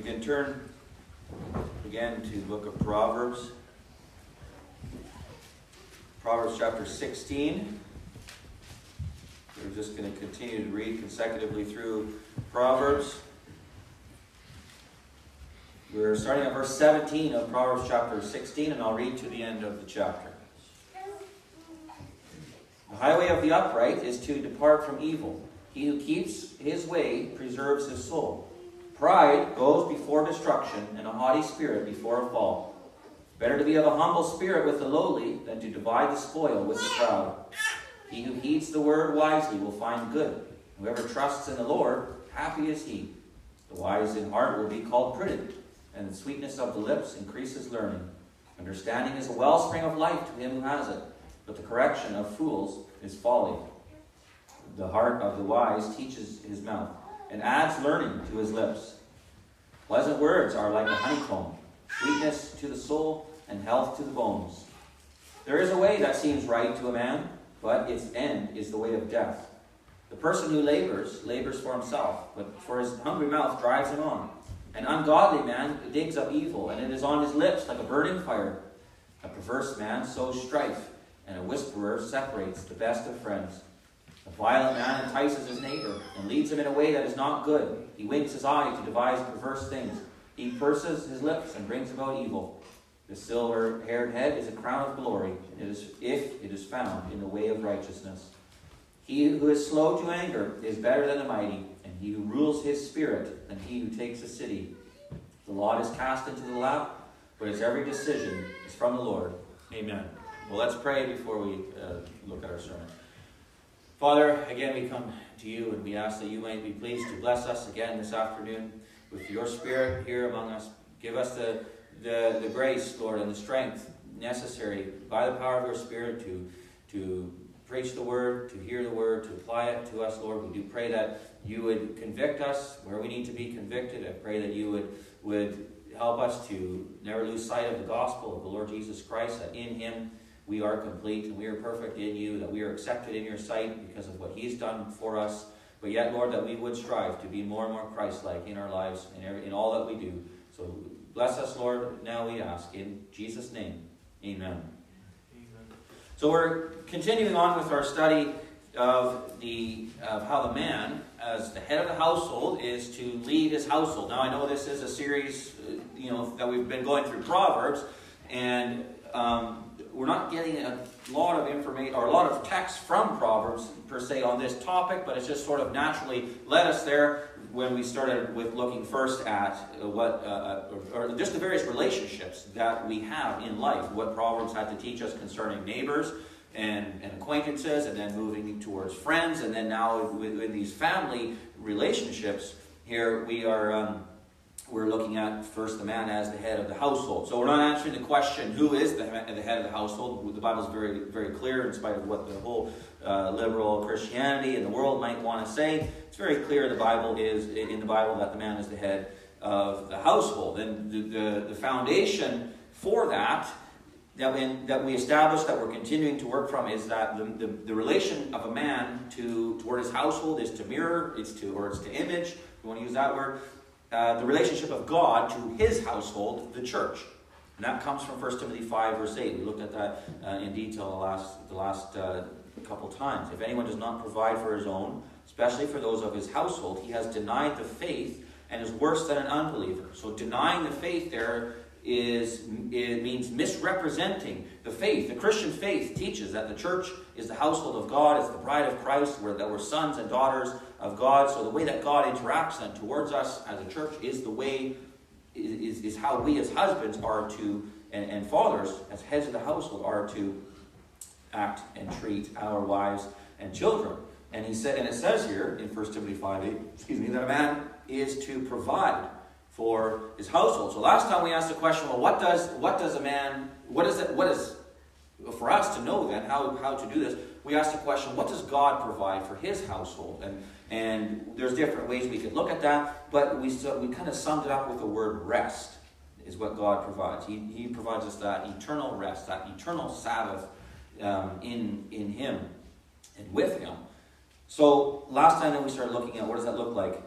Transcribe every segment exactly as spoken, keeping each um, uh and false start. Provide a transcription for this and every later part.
We can turn again to the book of Proverbs. Proverbs chapter sixteen. We're just going to continue to read consecutively through Proverbs. We're starting at verse seventeen of Proverbs chapter sixteen, and I'll read to the end of the chapter. The highway of the upright is to depart from evil. He who keeps his way preserves his soul. Pride goes before destruction, and a haughty spirit before a fall. Better to be of a humble spirit with the lowly than to divide the spoil with the proud. He who heeds the word wisely will find good. Whoever trusts in the Lord, happy is he. The wise in heart will be called prudent, and the sweetness of the lips increases learning. Understanding is a wellspring of life to him who has it, but the correction of fools is folly. The heart of the wise teaches his mouth, and adds learning to his lips. Pleasant words are like a honeycomb, sweetness to the soul and health to the bones. There is a way that seems right to a man, but its end is the way of death. The person who labors, labors for himself, but for his hungry mouth drives him on. An ungodly man digs up evil, and it is on his lips like a burning fire. A perverse man sows strife, and a whisperer separates the best of friends. A violent man entices his neighbor and leads him in a way that is not good. He winks his eye to devise perverse things. He purses his lips and brings about evil. The silver-haired head is a crown of glory, it is, if it is found in the way of righteousness. He who is slow to anger is better than the mighty, and he who rules his spirit than he who takes a city. The lot is cast into the lap, but its every decision is from the Lord. Amen. Well, let's pray before we uh, look at our sermon. Father, again we come to you, and we ask that you might be pleased to bless us again this afternoon with your Spirit here among us. Give us the, the, the grace, Lord, and the strength necessary by the power of your Spirit to, to preach the word, to hear the word, to apply it to us, Lord. We do pray that you would convict us where we need to be convicted. I pray that you would, would help us to never lose sight of the gospel of the Lord Jesus Christ, that in him we are complete and we are perfect in you, that we are accepted in your sight because of what he's done for us. But yet, Lord, that we would strive to be more and more Christ-like in our lives and in, in all that we do. So bless us, Lord, now we ask. In Jesus' name, amen. Amen. So we're continuing on with our study of, the, of how the man, as the head of the household, is to lead his household. Now, I know this is a series you know, that we've been going through Proverbs, and um, we're not getting a lot of information or a lot of text from Proverbs per se on this topic, but it's just sort of naturally led us there when we started with looking first at what, uh, or, or just the various relationships that we have in life, what Proverbs had to teach us concerning neighbors and, and acquaintances, and then moving towards friends, and then now with, with these family relationships here, we are um, we're looking at first the man as the head of the household. So we're not answering the question, who is the, the head of the household? The Bible is very, very clear, in spite of what the whole uh, liberal Christianity and the world might want to say. It's very clear the Bible is in the Bible that the man is the head of the household. And the, the, the foundation for that, that we, that we established, that we're continuing to work from, is that the, the, the relation of a man to toward his household is to mirror, it's to, or it's to image, if you want to use that word, Uh, the relationship of God to his household, the church. And that comes from First Timothy five, verse eight. We looked at that uh, in detail the last, the last uh, couple times. If anyone does not provide for his own, especially for those of his household, he has denied the faith and is worse than an unbeliever. So denying the faith there is it means misrepresenting the faith. The Christian faith teaches that the church is the household of God, it's the bride of Christ, where that we're sons and daughters of God. So the way that God interacts then towards us as a church is the way is, is how we as husbands are to and, and fathers as heads of the household are to act and treat our wives and children. And he said, and it says here in First Timothy five eight, excuse me, that a man is to provide for his household. So last time we asked the question, well, what does what does a man, what is it, what is, for us to know then how, how to do this, we asked the question, what does God provide for his household? And and there's different ways we could look at that, but we we kind of summed it up with the word rest, is what God provides. He, he provides us that eternal rest, that eternal Sabbath um, in, in him and with him. So last time then we started looking at what does that look like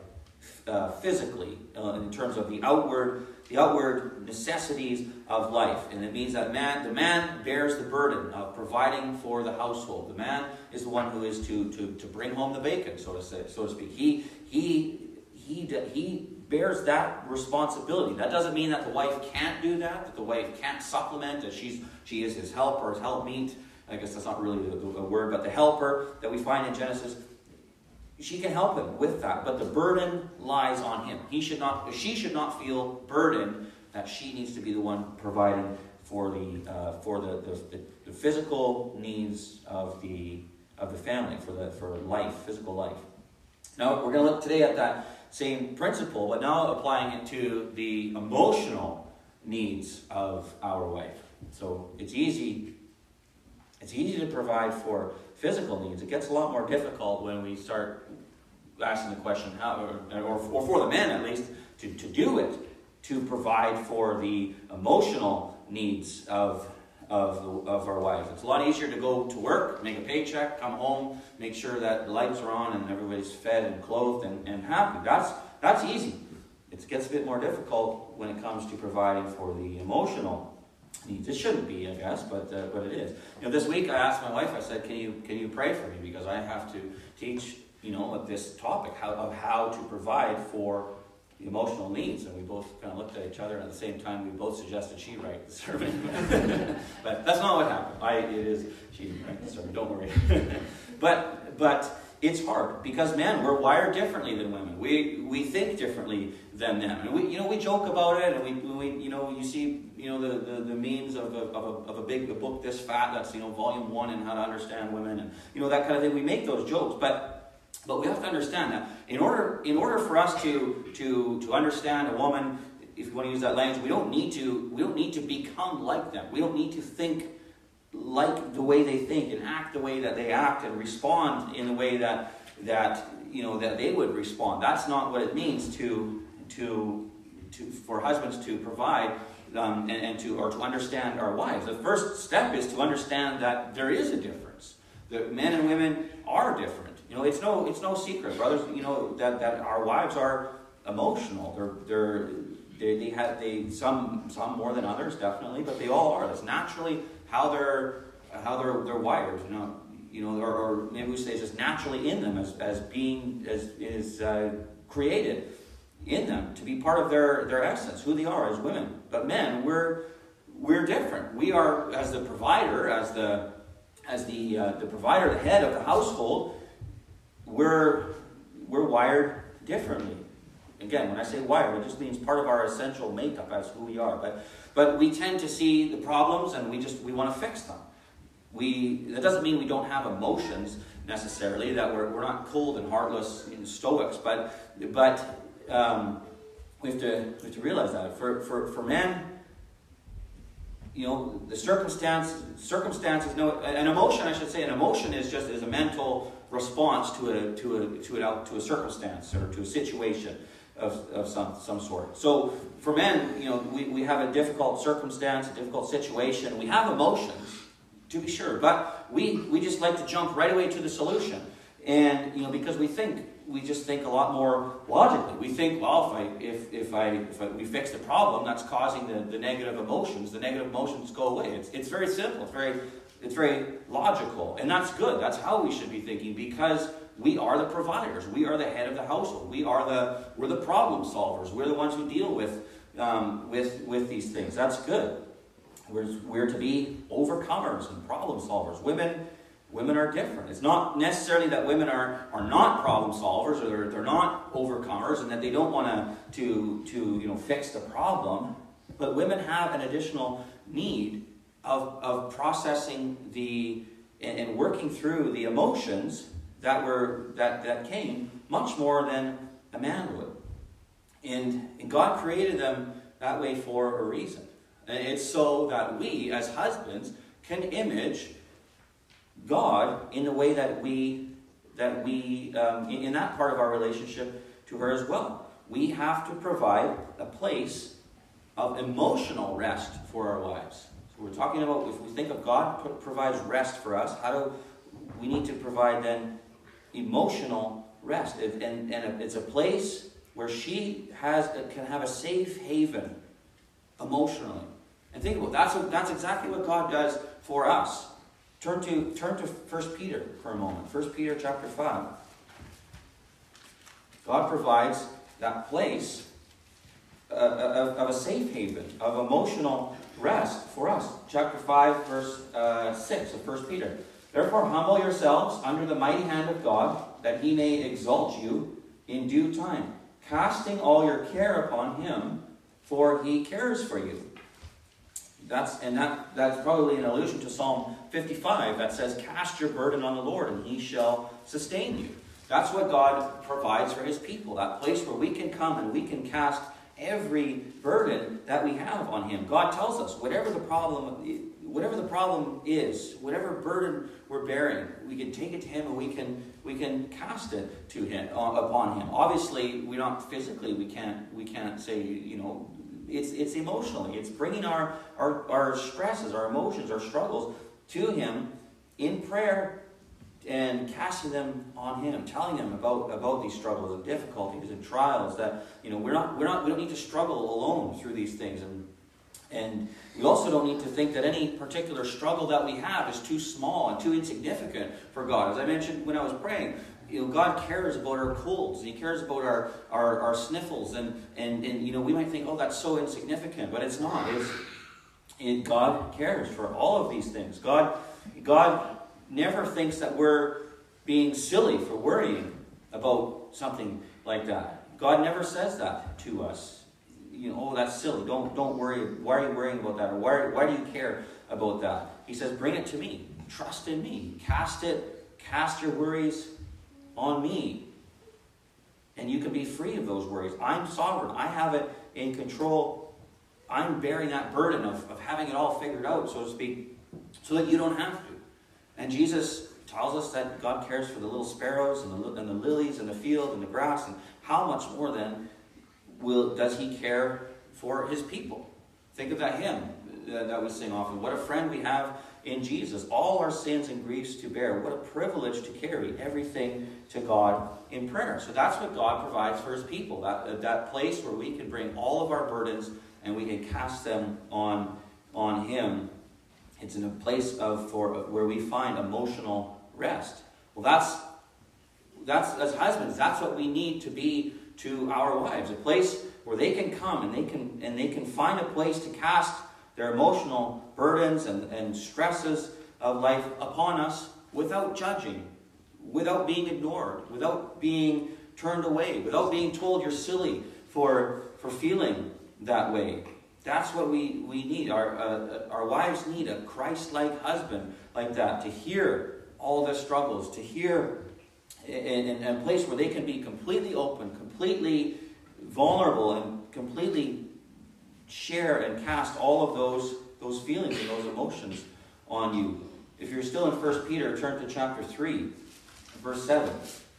uh, physically, uh, in terms of the outward, the outward necessities of life. And it means that man, the man bears the burden of providing for the household. The man is the one who is to, to, to bring home the bacon, so to say, so to speak. He, he, he, he bears that responsibility. That doesn't mean that the wife can't do that, that the wife can't supplement, that she's, she is his helper, his helpmeet. I guess that's not really the, the word, but the helper that we find in Genesis, she can help him with that, but the burden lies on him. He should not, she should not feel burdened that she needs to be the one providing for the uh, for the, the, the physical needs of the of the family, for the for life, physical life. Now we're going to look today at that same principle, but now applying it to the emotional needs of our wife. So it's easy. It's easy to provide for physical needs. It gets a lot more difficult when we start asking the question, how, or, or, or for the men at least, to, to do it, to provide for the emotional needs of, of, of our wives. It's a lot easier to go to work, make a paycheck, come home, make sure that the lights are on and everybody's fed and clothed and, and happy. That's, that's easy. It gets a bit more difficult when it comes to providing for the emotional needs. It shouldn't be, I guess, but uh, but it is. You know, this week I asked my wife. I said, "Can you can you pray for me, because I have to teach, you know, this topic how, of how to provide for the emotional needs." And we both kind of looked at each other, and at the same time, we both suggested she write the sermon. But that's not what happened. I it is she didn't write the sermon. Don't worry. but but it's hard because men, we're wired differently than women. We we think differently than them, and we you know we joke about it, and we we you know you see you know the, the, the memes of a, of a of a big a book this fat that's you know volume one in how to understand women, and you know that kind of thing. We make those jokes, but but we have to understand that in order in order for us to to to understand a woman, if you want to use that language, we don't need to we don't need to become like them. We don't need to think like the way they think and act the way that they act and respond in the way that that you know that they would respond. That's not what it means to to to for husbands to provide um, and, and to or to understand our wives. The first step is to understand that there is a difference. That men and women are different. You know, it's no it's no secret, brothers. You know that, that our wives are emotional. They're they're they, they have they some some more than others, definitely, but they all are. That's naturally how they're how they're they're wired, you know, you know, or, or maybe we say it's just naturally in them as as being as is uh, created in them to be part of their their essence, who they are as women. But men, we're we're different. We are as the provider, as the as the uh, the provider, the head of the household. We're we're wired differently. Again, when I say wired, it just means part of our essential makeup as who we are. But but we tend to see the problems and we just we want to fix them. We that doesn't mean we don't have emotions necessarily, that we're we're not cold and heartless and stoics, but but um, we have to we have to realize that for for for men, you know, the circumstance circumstances. No, an emotion, I should say, an emotion is just is a mental response to a to a to a to a circumstance or to a situation of, of some some sort. So for men, you know, we, we have a difficult circumstance, a difficult situation. We have emotions, to be sure, but we, we just like to jump right away to the solution. And you know, because we think we just think a lot more logically. We think, well, if I if if I if I, we fix the problem that's causing the, the negative emotions, the negative emotions go away. It's it's very simple. It's very it's very logical, and that's good. That's how we should be thinking, because we are the providers. We are the head of the household. We are the we're the problem solvers. We're the ones who deal with um, with with these things. That's good. We're we're to be overcomers and problem solvers. Women women are different. It's not necessarily that women are are not problem solvers or they're, they're not overcomers and that they don't want to to to you know fix the problem. But women have an additional need of of processing the and, and working through the emotions that were that, that came much more than a man would. And, and God created them that way for a reason. And it's so that we, as husbands, can image God in the way that we that we um, in, in that part of our relationship to her as well. We have to provide a place of emotional rest for our wives. So we're talking about, if we think of God provides rest for us, how do we need to provide then emotional rest? And, and, and it's a place where she has can have a safe haven emotionally. And think about it, that's what, that's exactly what God does for us. Turn to turn to First Peter for a moment. First Peter chapter five. God provides that place uh, of, of a safe haven, of emotional rest for us. Chapter five, verse uh, six of First Peter. Therefore humble yourselves under the mighty hand of God, that he may exalt you in due time, casting all your care upon him, for he cares for you. That's and that that's probably an allusion to Psalm fifty-five that says, cast your burden on the Lord and he shall sustain you. That's what God provides for his people, that place where we can come and we can cast every burden that we have on him. God tells us, whatever the problem whatever the problem is, whatever burden we're bearing, we can take it to him and we can we can cast it to him uh, upon him. Obviously, we're not physically, we can't we can't say, you know, It's it's emotionally. It's bringing our, our, our stresses, our emotions, our struggles to him in prayer and casting them on him, telling him about, about these struggles and difficulties and trials, that, you know, we're not we're not we don't need to struggle alone through these things. And and we also don't need to think that any particular struggle that we have is too small and too insignificant for God. As I mentioned when I was praying, you know, God cares about our colds. He cares about our, our, our sniffles. And, and, and, you know, we might think, oh, that's so insignificant. But it's not. It's, it, God cares for all of these things. God, God never thinks that we're being silly for worrying about something like that. God never says that to us. You know, oh, that's silly. Don't, don't worry. Why are you worrying about that? Or why, why do you care about that? He says, bring it to me. Trust in me. Cast it. Cast your worries on me, and you can be free of those worries. I'm sovereign. I have it in control. I'm bearing that burden of, of having it all figured out, so to speak, so that you don't have to. And Jesus tells us that God cares for the little sparrows and the, and the lilies and the field and the grass, and how much more then will does he care for his people? Think of that hymn that we sing often. What a friend we have in Jesus. All our sins and griefs to bear. What a privilege to carry everything to God in prayer. So that's what God provides for his people. That, that place where we can bring all of our burdens and we can cast them on, on him. It's in a place of for where we find emotional rest. Well, that's, that's as husbands, that's what we need to be to our wives. A place where they can come and they can and they can find a place to cast their emotional burdens and, and stresses of life upon us without judging, without being ignored, without being turned away, without being told you're silly for, for feeling that way. That's what we, we need. Our, uh, our wives need a Christ-like husband like that, to hear all their struggles, to hear in, in, in a place where they can be completely open, completely vulnerable, and completely share and cast all of those, those feelings and those emotions on you. If you're still in First Peter, turn to chapter three, verse seven.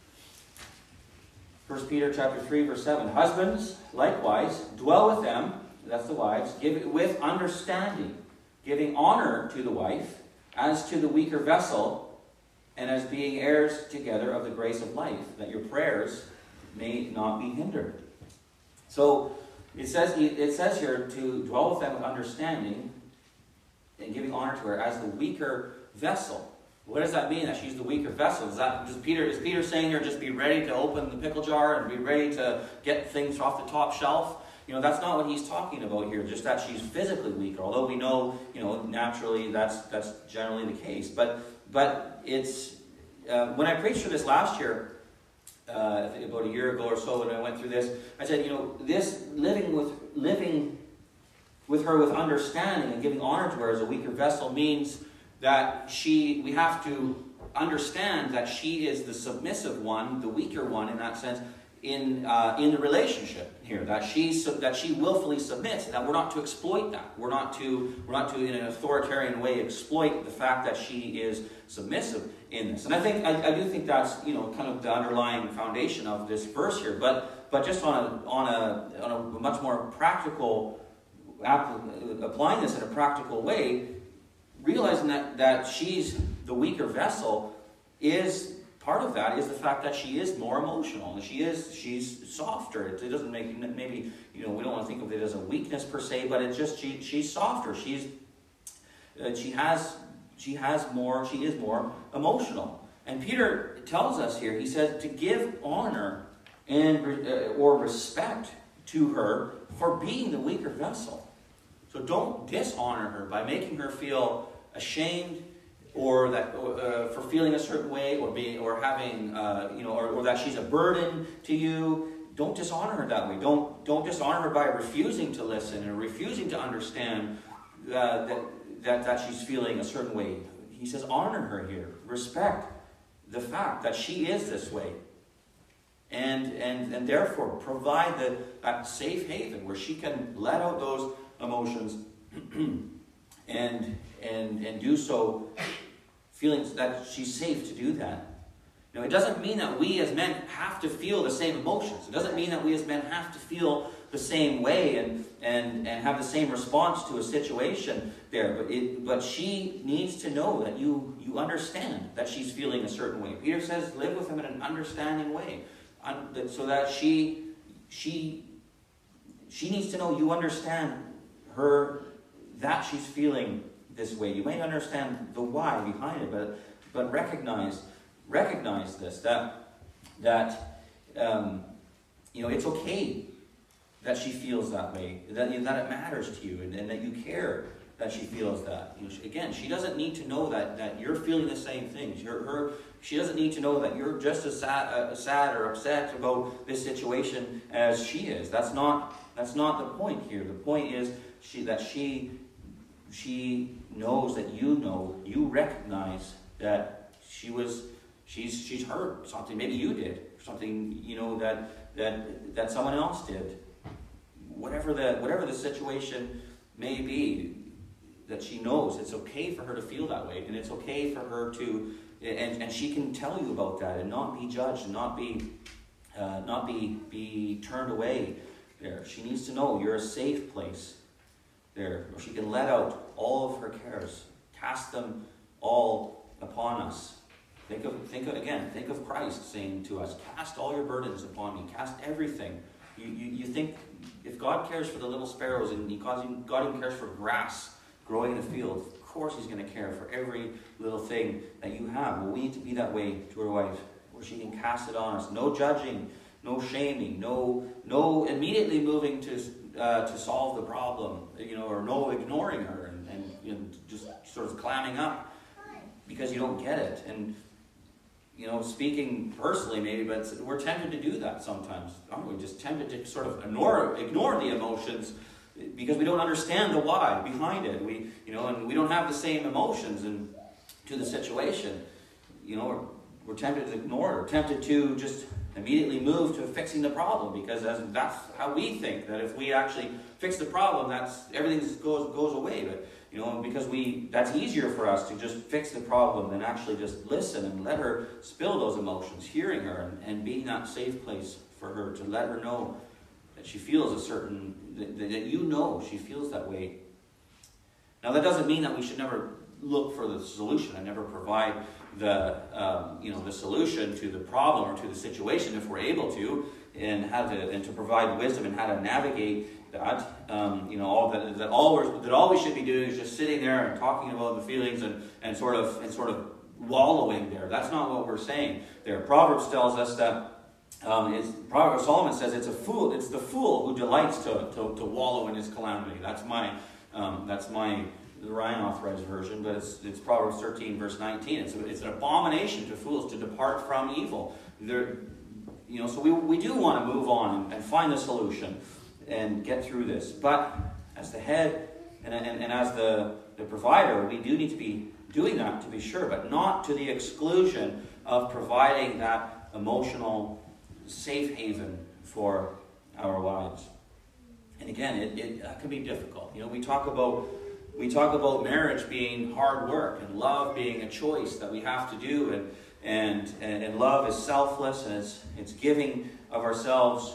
First Peter chapter three, verse seven. Husbands, likewise, dwell with them, that's the wives, give it with understanding, giving honor to the wife as to the weaker vessel, and as being heirs together of the grace of life, that your prayers may not be hindered. So, It says, it says here to dwell with them with understanding and giving honor to her as the weaker vessel. What does that mean, that she's the weaker vessel? Is that does Peter is Peter saying here just be ready to open the pickle jar and be ready to get things off the top shelf? You know, that's not what he's talking about here, just that she's physically weaker, although we know, you know, naturally that's that's generally the case. But but it's uh, when I preached for this last year, Uh, I think about a year ago or so when I went through this, I said, you know, this living with living with her with understanding and giving honor to her as a weaker vessel means that she we have to understand that she is the submissive one, the weaker one in that sense, in uh, in the relationship here. That she that she willfully submits. That we're not to exploit that. We're not to we're not to in an authoritarian way exploit the fact that she is submissive in this. And I think I, I do think that's, you know, kind of the underlying foundation of this verse here. But but just on a on a on a much more practical applying this in a practical way, realizing that that she's the weaker vessel is part of that is the fact that she is more emotional, and she is she's softer. It, it doesn't make maybe you know we don't want to think of it as a weakness per se, but it's just she she's softer. She's uh, she has she has more. She is more emotional. And Peter tells us here. He says to give honor and uh, or respect to her for being the weaker vessel. So don't dishonor her by making her feel ashamed, or that uh, for feeling a certain way, or being, or having, uh, you know, or, or that she's a burden to you. Don't dishonor her that way. Don't don't dishonor her by refusing to listen and refusing to understand uh, that that that she's feeling a certain way. He says, honor her here. Respect the fact that she is this way, and and and therefore provide the that safe haven where she can let out those emotions, and and and do so, feeling that she's safe to do that. Now, it doesn't mean that we as men have to feel the same emotions. It doesn't mean that we as men have to feel the same way and and and have the same response to a situation there. But it but she needs to know that you you understand that she's feeling a certain way. Peter says, live with him in an understanding way, so that she she she needs to know you understand her, that she's feeling this way. You may understand the why behind it, but but recognize recognize this, that that um, you know, it's okay that she feels that way, that you know, that it matters to you, and, and that you care that she feels that. You know, she, again, she doesn't need to know that that you're feeling the same things. You're, her, she doesn't need to know that you're just as sad, uh, sad or upset about this situation as she is. That's not that's not the point here. The point is she that she she knows that you know, you recognize that she was she's she's hurt something. Maybe you did something, you know, that that that someone else did. Whatever the whatever the situation may be, that she knows it's okay for her to feel that way, and it's okay for her to, and, and she can tell you about that and not be judged and not be uh, not be be turned away there. She needs to know you're a safe place there, where she can let out all of her cares, cast them all upon us. Think of think of again, think of Christ saying to us, cast all your burdens upon me, cast everything. You, you, you think if God cares for the little sparrows and he, God even cares for grass growing in the field, of course he's going to care for every little thing that you have. Well, we need to be that way to our wife, where she can cast it on us. No judging, no shaming, no no immediately moving to uh, to solve the problem, you know, or no ignoring her and, and you know, just sort of clamming up because you don't get it. And you know, speaking personally maybe, but we're tempted to do that sometimes. Aren't we just tempted to sort of ignore ignore the emotions because we don't understand the why behind it. We, you know, and we don't have the same emotions and to the situation. You know, we're, we're tempted to ignore it, or tempted to just immediately move to fixing the problem because as, that's how we think, that if we actually fix the problem, that's everything goes goes away. But you know, because we that's easier for us to just fix the problem than actually just listen and let her spill those emotions, hearing her and, and being that safe place for her, to let her know that she feels a certain, that, that you know she feels that way. Now that doesn't mean that we should never look for the solution and never provide the um, you know the solution to the problem or to the situation if we're able to, and how to and to provide wisdom and how to navigate that. Um, you know, all that that all we're, that all we should be doing is just sitting there and talking about the feelings and, and sort of and sort of wallowing there. That's not what we're saying there. Proverbs tells us that um, it's, Proverbs Solomon says it's a fool. It's the fool who delights to to, to wallow in his calamity. That's my um, that's my the Ryan Authorized version, but it's it's Proverbs thirteen verse nineteen. It's a, it's an abomination to fools to depart from evil. There, you know, so we we do want to move on and, and find the solution and get through this. But as the head and, and, and as the, the provider, we do need to be doing that, to be sure, but not to the exclusion of providing that emotional safe haven for our wives. And again, it, it uh, can be difficult. You know, we talk about we talk about marriage being hard work and love being a choice that we have to do, and and and, and love is selfless and it's it's giving of ourselves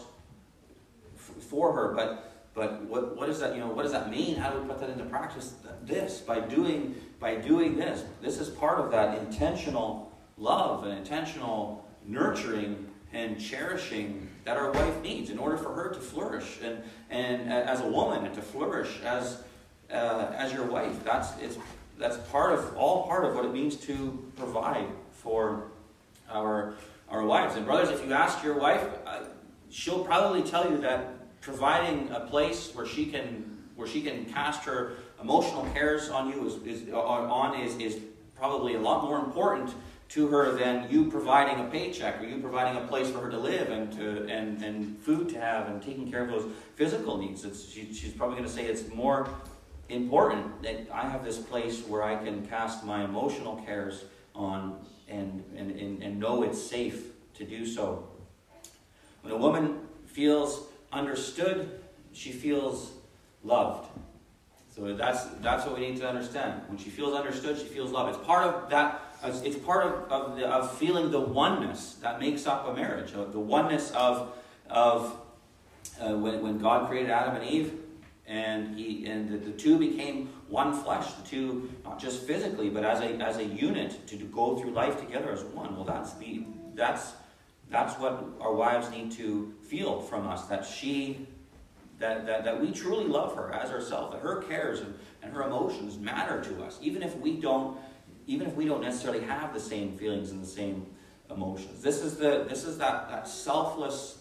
for her, but but what what does that you know what does that mean? How do we put that into practice? This by doing by doing this. This is part of that intentional love and intentional nurturing and cherishing that our wife needs in order for her to flourish and, and as a woman and to flourish as uh, as your wife. That's it's that's part of all part of what it means to provide for our our wives. And brothers, if you ask your wife, uh, she'll probably tell you that providing a place where she can where she can cast her emotional cares on you is, is on is is probably a lot more important to her than you providing a paycheck or you providing a place for her to live and to and, and food to have and taking care of those physical needs. It's, she, she's probably going to say it's more important that I have this place where I can cast my emotional cares on and and, and, and know it's safe to do so. When a woman feels understood, she feels loved. So that's that's what we need to understand. When she feels understood, she feels loved. It's part of that. It's part of of, the, of feeling the oneness that makes up a marriage. The oneness of of uh, when when God created Adam and Eve, and he and the, the two became one flesh. The two, not just physically, but as a as a unit to go through life together as one. Well, that's the that's that's what our wives need to feel from us. That she. That, that, that we truly love her as ourselves, that her cares and, and her emotions matter to us, even if we don't, even if we don't necessarily have the same feelings and the same emotions. This is the this is that that selfless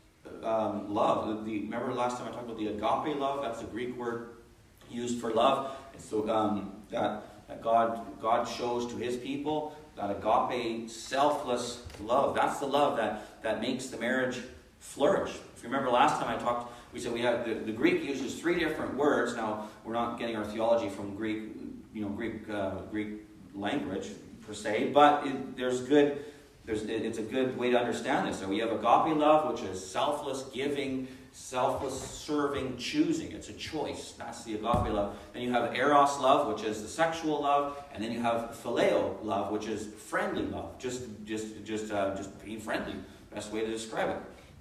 um, love. The, remember last time I talked about the agape love? That's the Greek word used for love. It's the, um, that that God God shows to His people. That agape, selfless love. That's the love that that makes the marriage flourish. If you remember last time I talked. We said we have the, the Greek uses three different words. Now we're not getting our theology from Greek, you know, Greek uh, Greek language per se, but it, there's good. There's it, it's a good way to understand this. So we have agape love, which is selfless giving, selfless serving, choosing. It's a choice. That's the agape love. Then you have eros love, which is the sexual love, and then you have phileo love, which is friendly love. Just just just uh, just being friendly. Best way to describe it.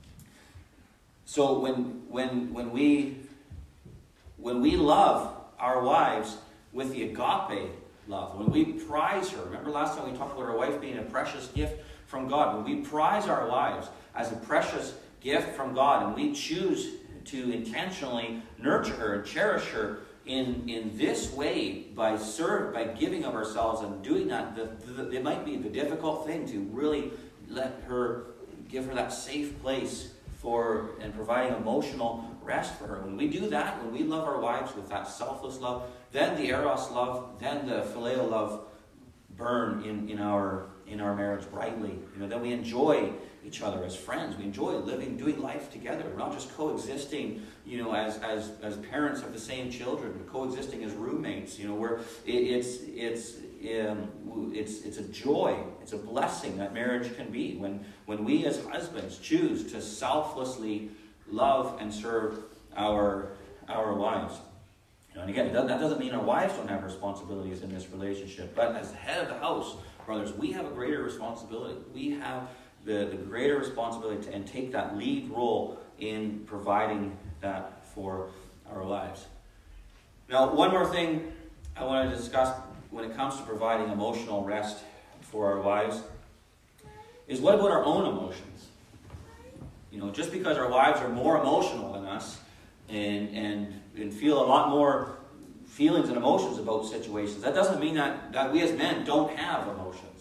So when when when we when we love our wives with the agape love, when we prize her, remember last time we talked about our wife being a precious gift from God. When we prize our wives as a precious gift from God, and we choose to intentionally nurture her and cherish her in, in this way by serve by giving of ourselves and doing that, the, the, it might be the difficult thing to really let her give her that safe place for and providing emotional rest for her. When we do that, when we love our wives with that selfless love, then the eros love, then the phileo love burn in, in our in our marriage brightly. You know, then we enjoy each other as friends. We enjoy living, doing life together. We're not just coexisting, you know, as as as parents of the same children, but coexisting as roommates. You know, we're it, it's it's um, it's it's a joy, it's a blessing that marriage can be when when we as husbands choose to selflessly love and serve our our wives. You know, and again, that doesn't mean our wives don't have responsibilities in this relationship, but as the head of the house, brothers, we have a greater responsibility. We have the, the greater responsibility to and take that lead role in providing that for our wives. Now, one more thing I want to discuss when it comes to providing emotional rest for our wives is what about our own emotions? You know, just because our wives are more emotional than us and and, and feel a lot more feelings and emotions about situations, that doesn't mean that, that we as men don't have emotions.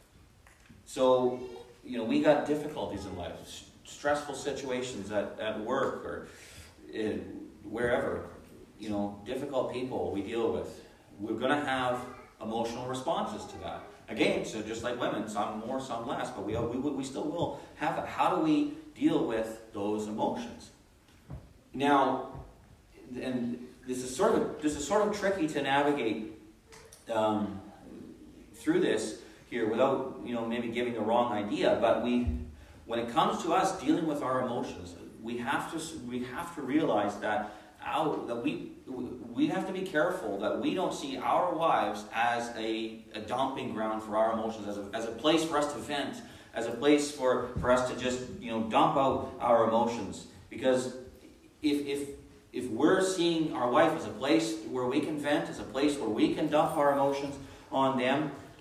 So, you know, we got difficulties in life, stressful situations at, at work or in, wherever, you know, difficult people we deal with. We're going to have emotional responses to that. Again, so just like women, some more, some less, but we, we, we still will have that. How do we deal with those emotions? Now, and this is sort of this is sort of tricky to navigate um, through this here without, you know, maybe giving the wrong idea. But we, when it comes to us dealing with our emotions, we have to we have to realize that our, that we we have to be careful that we don't see our wives as a, a dumping ground for our emotions, as a, as a place for us to vent, as a place for, for us to just, you know, dump out our emotions. Because if if if we're seeing our wife as a place where we can vent, as a place where we can dump our emotions on them,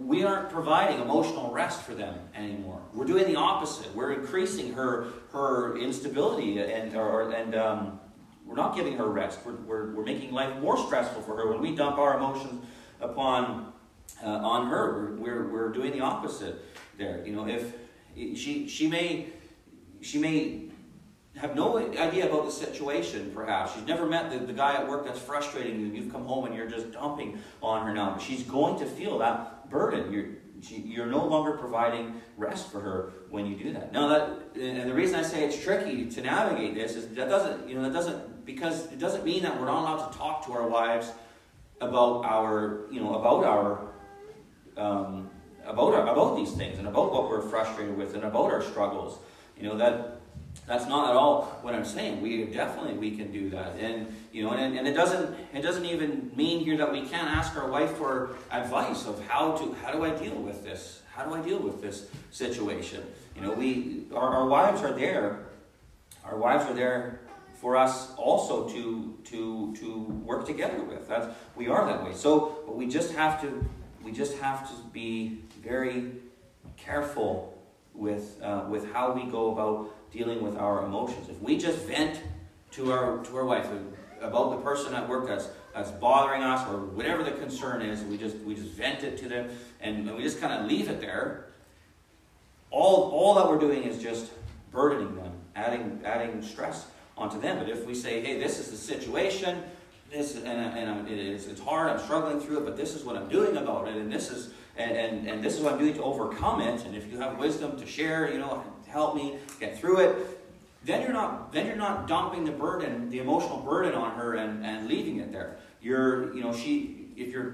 we aren't providing emotional rest for them anymore. We're doing the opposite. We're increasing her her instability, and or and um, we're not giving her rest. We're, we're we're making life more stressful for her when we dump our emotions upon uh, on her. We're, we're we're doing the opposite there. You know, if she she may she may have no idea about the situation, perhaps. She's never met the, the guy at work that's frustrating you, and you've come home and you're just dumping on her now. But she's going to feel that burden. You're, she, you're no longer providing rest for her when you do that. Now, that, and the reason I say it's tricky to navigate this is that doesn't, you know, that doesn't, because it doesn't mean that we're not allowed to talk to our wives about our, you know, about our, um, about our, about these things, and about what we're frustrated with, and about our struggles. You know, that that's not at all what I'm saying. We definitely we can do that, and you know, and, and it doesn't it doesn't even mean here that we can't ask our wife for advice of how to how do I deal with this? How do I deal with this situation? You know, we our, our wives are there. Our wives are there for us also to to to work together with. That's we are that way. So, but we just have to we just have to be very careful with uh, with how we go about dealing with our emotions. If we just vent to our to our wife about the person at work that's that's bothering us, or whatever the concern is, we just we just vent it to them, and, and we just kind of leave it there. All all that we're doing is just burdening them, adding adding stress onto them. But if we say, hey, this is the situation, this and, and it is it's hard, I'm struggling through it, but this is what I'm doing about it, and this is and, and, and this is what I'm doing to overcome it. And if you have wisdom to share, you know, help me get through it, then you're not then you're not dumping the burden, the emotional burden on her and, and leaving it there. You're, you know, she if you're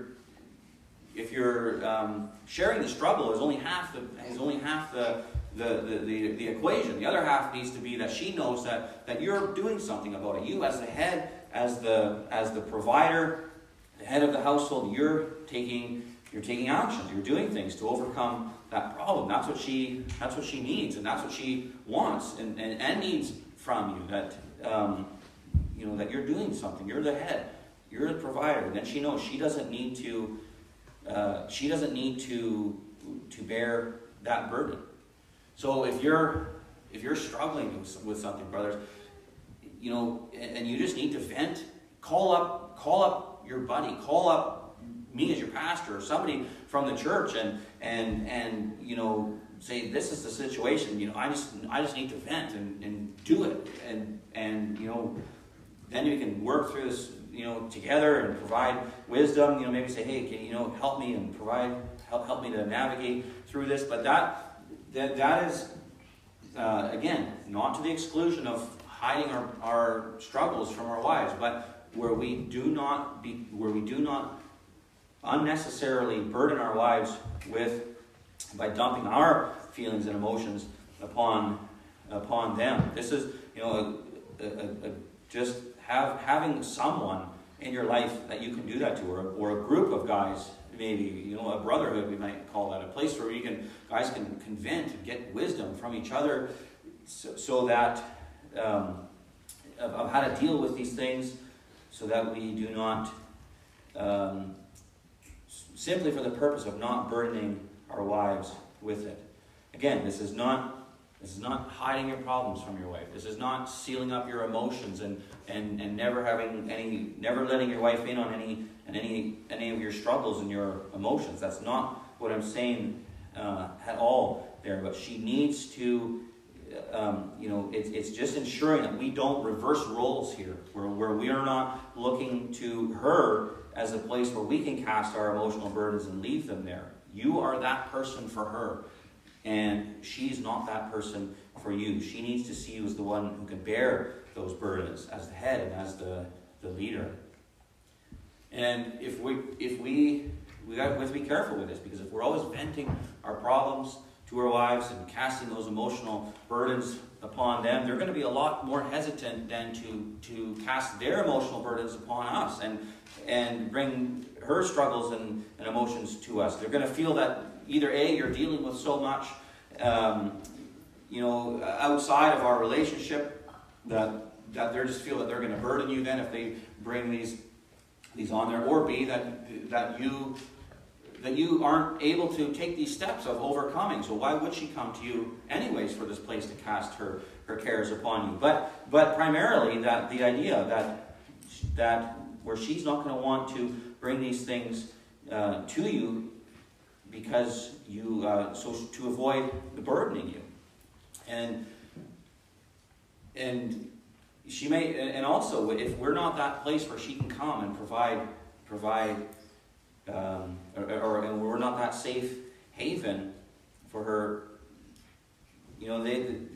if you're um, sharing the struggle is only half the is only half the the, the, the the equation. The other half needs to be that she knows that that you're doing something about it. You as the head, as the as the provider, the head of the household, you're taking you're taking actions, you're doing things to overcome that problem. That's what she that's what she needs, and that's what she wants and, and, and needs from you. That um, you know that you're doing something. You're the head. You're the provider. And then she knows she doesn't need to uh, she doesn't need to to bear that burden. So if you're if you're struggling with, with something, brothers, you know, and, and you just need to vent, call up call up your buddy, call up me as your pastor or somebody from the church, and and and you know, say, this is the situation, you know, I just I just need to vent and, and do it, and and you know, then we can work through this, you know, together and provide wisdom. You know, maybe say, hey, can you know help me and provide help help me to navigate through this. But that that that is uh, again not to the exclusion of hiding our, our struggles from our wives, but where we do not be where we do not unnecessarily burden our wives with by dumping our feelings and emotions upon upon them. This is, you know, a, a, a, just have having someone in your life that you can do that to, or, or a group of guys, maybe, you know, a brotherhood, we might call that, a place where you can guys can, can vent and get wisdom from each other, so, so that um, of, of how to deal with these things, so that we do not um, simply for the purpose of not burdening our wives with it. Again, this is not this is not hiding your problems from your wife. This is not sealing up your emotions and, and, and never having any never letting your wife in on any and any any of your struggles and your emotions. That's not what I'm saying uh, at all there. But she needs to um, you know, it's it's just ensuring that we don't reverse roles here, where where we are not looking to her as a place where we can cast our emotional burdens and leave them there. You are that person for her, and she's not that person for you. She needs to see you as the one who can bear those burdens as the head and as the, the leader. And if we if we we got to be careful with this, because if we're always venting our problems to our wives and casting those emotional burdens upon them, they're going to be a lot more hesitant than to to cast their emotional burdens upon us and and bring her struggles and, and emotions to us. They're going to feel that either A, you're dealing with so much, um, you know, outside of our relationship, that that they just feel that they're going to burden you then if they bring these these on there, or B, that that you that you aren't able to take these steps of overcoming. So why would she come to you anyways for this place to cast her, her cares upon you? But but primarily that the idea that that where she's not going to want to bring these things uh, to you because you uh, so to avoid the burdening you. And and she may and also if we're not that place where she can come and provide provide Um, or, or and we're not that safe haven for her. You know, they, they.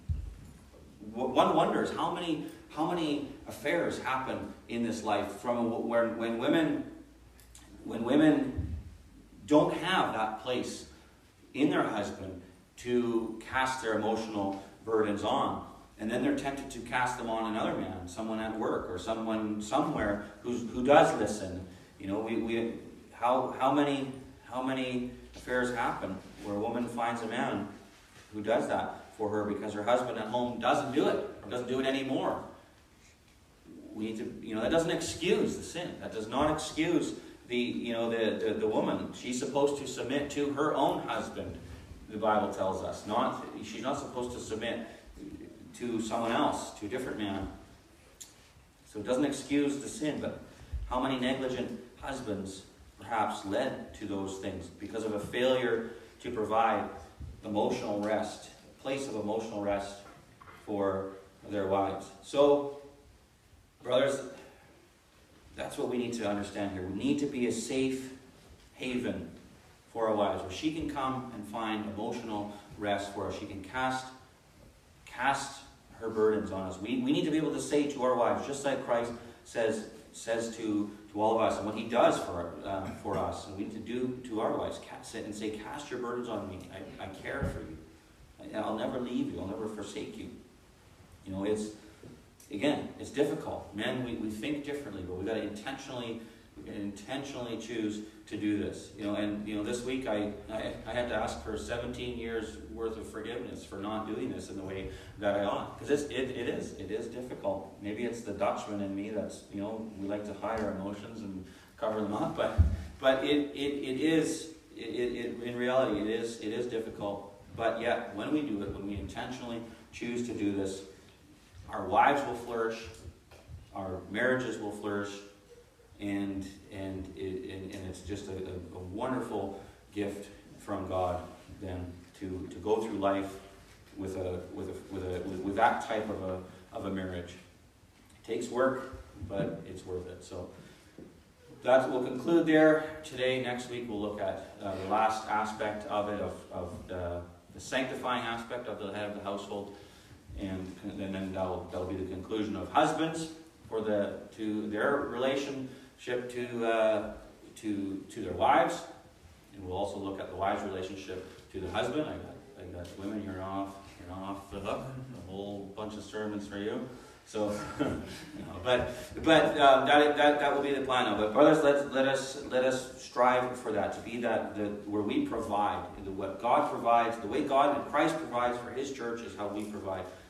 One wonders how many how many affairs happen in this life from when when women when women don't have that place in their husband to cast their emotional burdens on, and then they're tempted to cast them on another man, someone at work or someone somewhere who's who does listen. You know, we we. How how many how many affairs happen where a woman finds a man who does that for her because her husband at home doesn't do it or doesn't do it anymore? We need to, you know, that doesn't excuse the sin. That does not excuse the you know the, the, the woman. She's supposed to submit to her own husband. The Bible tells us not. She's not supposed to submit to someone else, to a different man. So it doesn't excuse the sin. But how many negligent husbands perhaps led to those things because of a failure to provide emotional rest, a place of emotional rest for their wives. So, brothers, that's what we need to understand here. We need to be a safe haven for our wives, where she can come and find emotional rest for us. She can cast, cast her burdens on us. We, we need to be able to say to our wives, just like Christ says, says to to all of us, and what he does for uh, for us, and we need to do to our wives, sit and say, cast your burdens on me. I, I care for you. I, I'll never leave you. I'll never forsake you. You know, it's, again, it's difficult. Men, we, we think differently, but we've got to intentionally, intentionally choose to do this. You know, and, you know, this week I, I, I had to ask for seventeen years worth of forgiveness for not doing this in the way that I ought. Because it, it is, it is difficult. Maybe it's the Dutchman in me that's, you know, we like to hide our emotions and cover them up, but, but it, it, it is, it, it, in reality, it is, it is difficult. But yet, when we do it, when we intentionally choose to do this, our wives will flourish, our marriages will flourish, and and it, and, and it's just a, a, a wonderful gift from God then to, to go through life with a with a with a with, with that type of a of a marriage. It takes work, but it's worth it. So that we'll conclude there today. Next week we'll look at uh, the last aspect of it, of of the, the sanctifying aspect of the head of the household, and, and then that'll that'll be the conclusion of husbands for the to their relationship to uh, to to their wives, and we'll also look at the wives' relationship to the husband. I got I got women. You're off. You're not off the hook. A whole bunch of sermons for you. So, you know, but but um, that that that will be the plan of it. Brothers, let let us let us strive for that, to be that the where we provide the what God provides, the way God and Christ provides for His church is how we provide